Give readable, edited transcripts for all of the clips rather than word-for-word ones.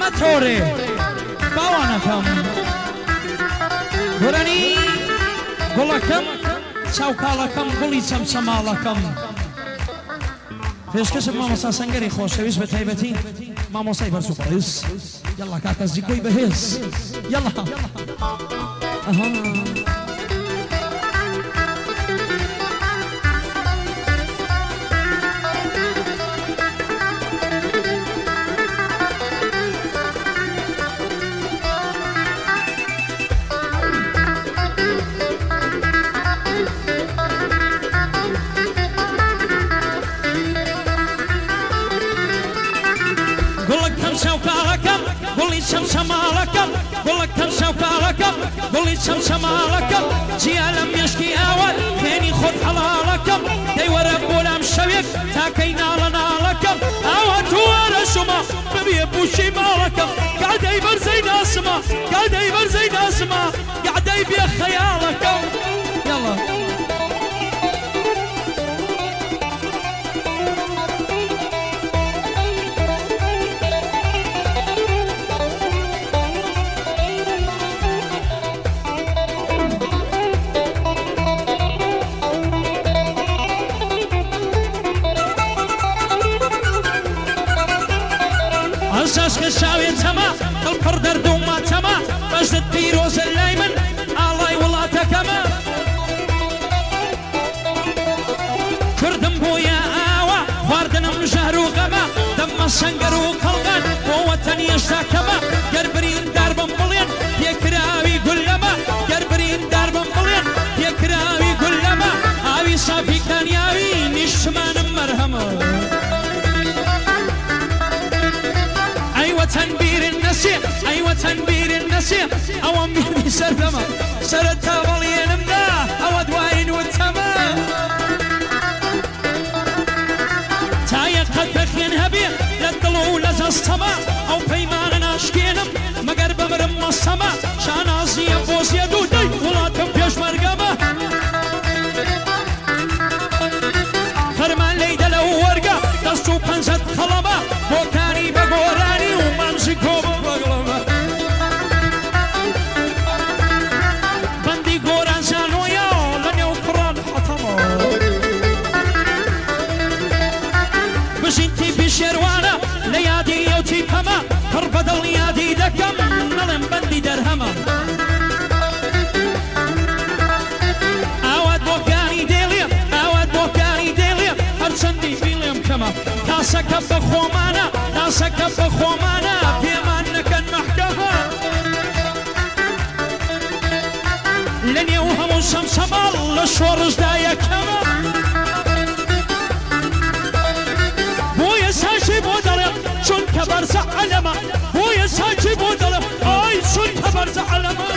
تۆرێ باوانەکەم گۆرانی گوڵەکەم چاوکاڵەکەم گوڵی چەمچەماڵەکەم پێشکەشم مامۆستا سەنگەری خۆشەویست بە تایبەتی مامۆستای بەرز و پەڕیز یەڵا کاکە زیکۆی بەهێز یەڵا گوڵی چەمچەماڵەکەم گوڵەکەم شەوکاڵەکەم گوڵی چەمچەماڵەکەم جیا لە مێشکی ئاوە خوێنی خۆت حەڵاڵەکەم دەی وەرە بۆلام شەوێک تاکەی ناڵە ناڵەکەم ئاوا تووەرە شومە ببێ پوشی ماڵەکەم گادەی بەرزەی ناسمە گادەی بەرزەی ناسمە گادەی بێ خەیاڵەکەم یاڵە ئەساسکە شاوێن چەمە دڵپڕ دەردوومە چەمە بەشت پیرۆزە لای من ئاڵای وڵاتەکەمە کردم بۆیە ئاوە خواردنم ژەهر و غەمە دەممە سەنگەر و کەڵغان بۆ وەتەن هێشتاکەمە گەر بریندار بم بڵێن پێکراوی گول لەمە گەر بریندار بم بڵێن پێکراوی گول لەمە ئاوی سافی کانیاوی نیشتمانم مەرهەمە تنبير النسيء أيوة تنبير النسيء أو أمي سردمة سرد تابلين منا أو أدوين والتمام تايا قد بخين هبير للطلو لزا السما أو بيمان ناشكينم مقر بمرم السما شانازي يبوز يدو دي ولاتم بيش مرقمة فرمان ليدا لو ورقة دستو پنزت خلمة بوكاني بقوراني ومنزكو بغلمة بندي قوران زانويا لن يوفران حطمة بس انتي بشيروانا ليادي يوتي بما فربدل يادي دكم نلم بندي درهمة اواد بوكاني ديليا اواد بوكاني ديليا هرچندي فيلم كما تاسك بخومانا تاسك بخومانا بيمانك المحكمة لن يوهم سمسمال لشورز دايا كما بويا ساجي بودلق شن كبرز علما بويا ساجي بودلق اي شن كبرز علما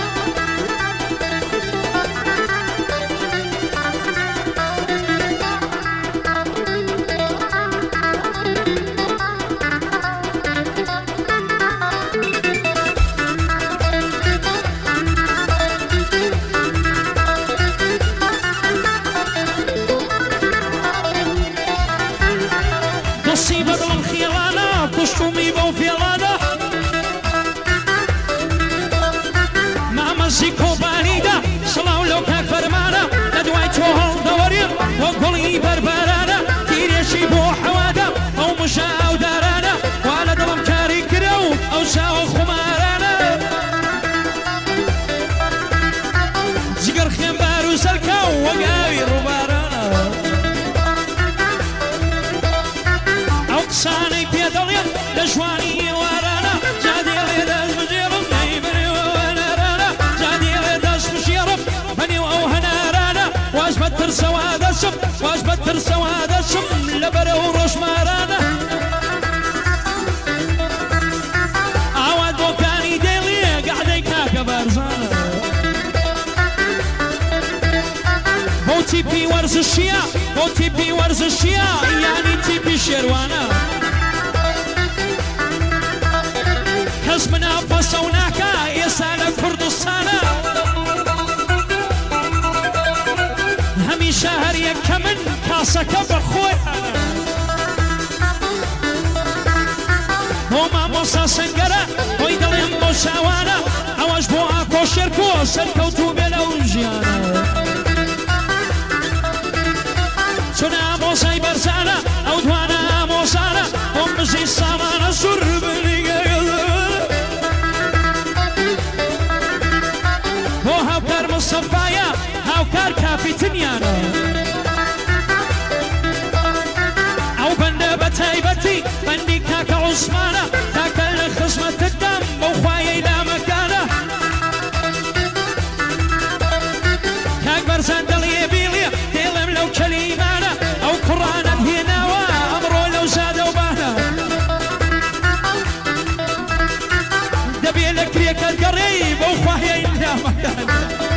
وقولي بربرانا تيريشي بو حوادا او مشاو دارانا وانا دلم كاري كرو او شاو خمارانا جگر خيم بارو سلكو وقاوي روبارانا او قصاني بيدليا لجواني وارانا جادي غيداز مجيرم نايبني وانا رانا جادي غيداز مجيرم بني او هنارانا واجبت ترسوا هذا الشم واجبت ترسوا هذا الشم لبرا وروش مارانا عواد بوكاني ديلي قاعدين كاكا بارزانا هو تيبي ورز الشيا هو تيبي ورز الشيا يعني تيبي شيروانا حزمنا فصوناكا يسال كردستانا شهر يكمن كاسك بخوي هم مامۆستا سەنگەرە بۆی دەڵێم بۆ شاوانە ئەوەش بۆ ئاکۆ شێرکۆ سەرکەوتوو بێ لەو ژیانە چون ئامۆسای بەرزانە ئەو دوانە ئامۆسانە بۆم بژی سامانە سوور بۆ هاوکار مستەفایە هاوکار کاپیتنیانە ئەو بەندە بە تایبەتی بەندی کاکە عوسمانە تاکە لە خزمەتتدام بەو خوایەی لامەکانە کاک بەرزان دڵیێ بیڵێ دێڵێم لەو کەلیمانە ئەو قوڕانت هێناوە ئەمڕۆ لەو زادە و بانە دەبێ لە کرێکەت گەڕێی بەو خوایەی لامەکانە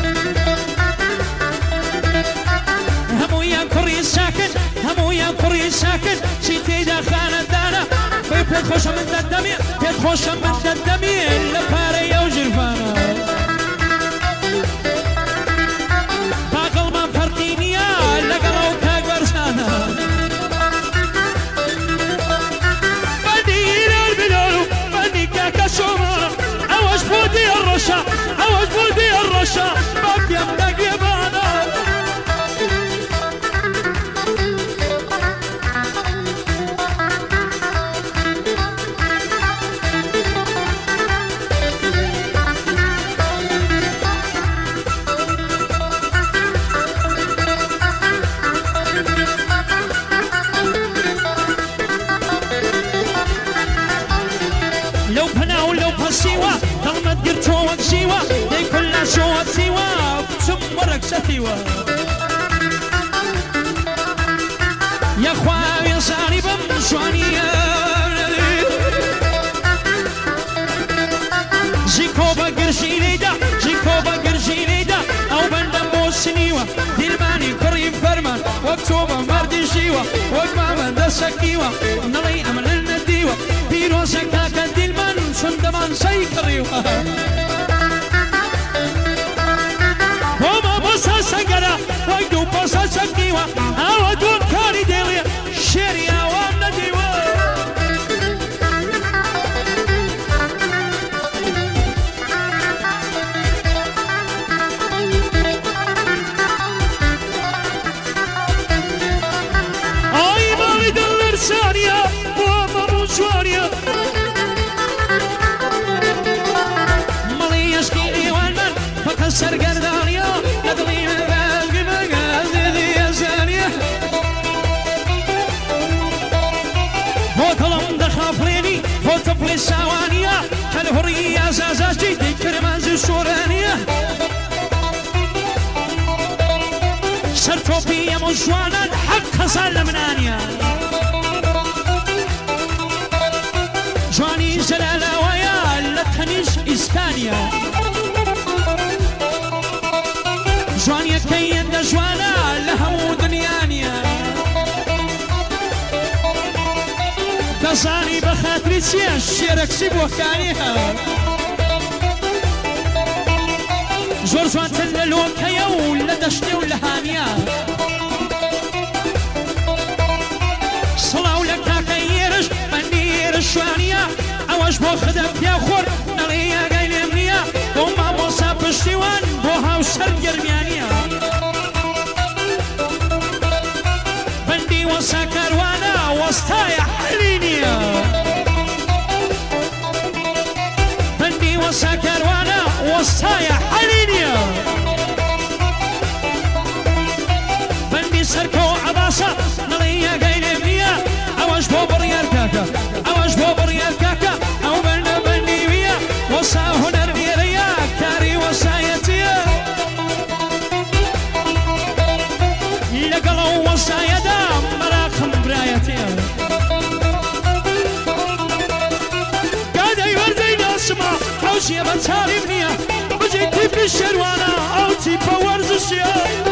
هەموویان کوڕی ساکن هەموویان کوڕی ساکن چی تێیدا خانەدانە پێت خۆشە من دەدەمێ پێت خۆشە من دەدەمێ لە پارەی ئەو ژیرفانە باقەڵمان فەرقی نییە لەگەڵ ئەو کاک بەرزانە بەندی ئیران بلۆ بەندی کاکە شۆمە ئەوەش بۆ دیە ڕەشە ئەوەش بۆ دیە ڕەشە باپێم دەگێبانە لو بناو لو بسيوا ضمت قرتوك سيوا دي كل شوت سيوا ثم ورق ستيوا يا خويا صاري بمشوانية جيكوبا قرشي ليدا جيكوبا قرشي ليدا او بندم موسنيوا دلماني كريم فرمان وكتوبا مردي شيوا وكما من دسكيوا نلي امل النديوا بيروسا كاكا دلمان شندمان سيكريوا وما بسا سنگرا ويدو بسا سكيوا او دون كاري ديلي شيريا وامنا ديوا اي مالي دلر سانيا وما موشوانيا مالي يشكي ايوان من فكسر قردانيا ندلي من باقي مقازي يا سانيا وطلم دخافليني وطفلي ساوانيا كالهرية زازاجي دي كرمانزي سورانيا سرتوبي يا مجوانا حق سلمنانيا جواني زلالة ويا لتنيش إسكانيا جواني كيان دا جوانا لهمو دنيانيا دزاني بخاطري تسيا الشيرك سيبو كانيها زور زوان تللون كيو لدشتي ولهانيا صلاو لك كيرش منير الشوانيا اوش بو خدم يا خور نليا قايل منيا وما موسى بشتيوان بوها وسر جرميانيا بندي وسا كروانا وسطايا حلينيا بندي وسا كروانا وسطايا حلينيا بندي سركو عباسة نليا قايل منيا اوش بو بريار كاكا اوش بو بريار كاكا او بندي بيا وسا هنر ديريا كاري وسايتيا لقلو وسايدا مراخم برايتيا قاعدة يوردي ناسما حوشي بتاري بنيا وجيتي بالشروانة او تيبا ورزشيا